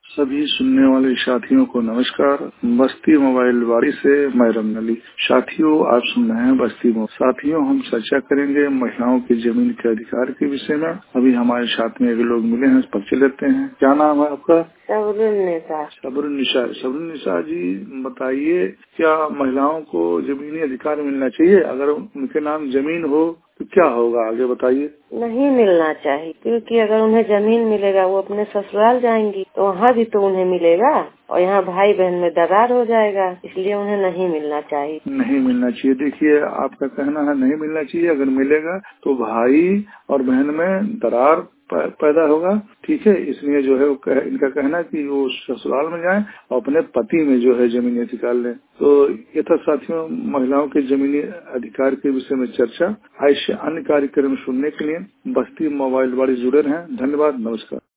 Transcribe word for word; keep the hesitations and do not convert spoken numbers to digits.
सभी सुनने वाले साथियों को नमस्कार। बस्ती मोबाइल वाड़ी से मैं रमनली। साथियों, आप सुन रहे हैं बस्ती मोबाइल। साथियों, हम चर्चा करेंगे महिलाओं की जमीन के अधिकार के विषय में। अभी हमारे साथ में अभी लोग मिले हैं, परिचय लेते हैं। क्या नाम है आपका? सबरुन्निसा। सबरुन्निसा। सबरुन्निसा जी, बताइए, क्या महिलाओं को जमीनी अधिकार मिलना चाहिए? अगर उनके नाम जमीन हो तो क्या होगा, आगे बताइए। नहीं मिलना चाहिए, क्योंकि अगर उन्हें जमीन मिलेगा वो अपने ससुराल जाएंगी तो वहाँ भी तो उन्हें मिलेगा और यहाँ भाई बहन में दरार हो जाएगा, इसलिए उन्हें नहीं मिलना चाहिए। नहीं मिलना चाहिए। देखिए, आपका कहना है नहीं मिलना चाहिए। अगर मिलेगा तो भाई और बहन में दरार पैदा होगा, ठीक है। इसलिए जो है वो कह, इनका कहना है कि वो ससुराल में जाएं और अपने पति में जो है जमीनी अधिकार लें। तो ये था साथियों महिलाओं के जमीनी अधिकार के विषय में चर्चा। ऐसे अन्य कार्यक्रम सुनने के लिए बस्ती मोबाइल वाली जुड़े रहें। धन्यवाद, नमस्कार।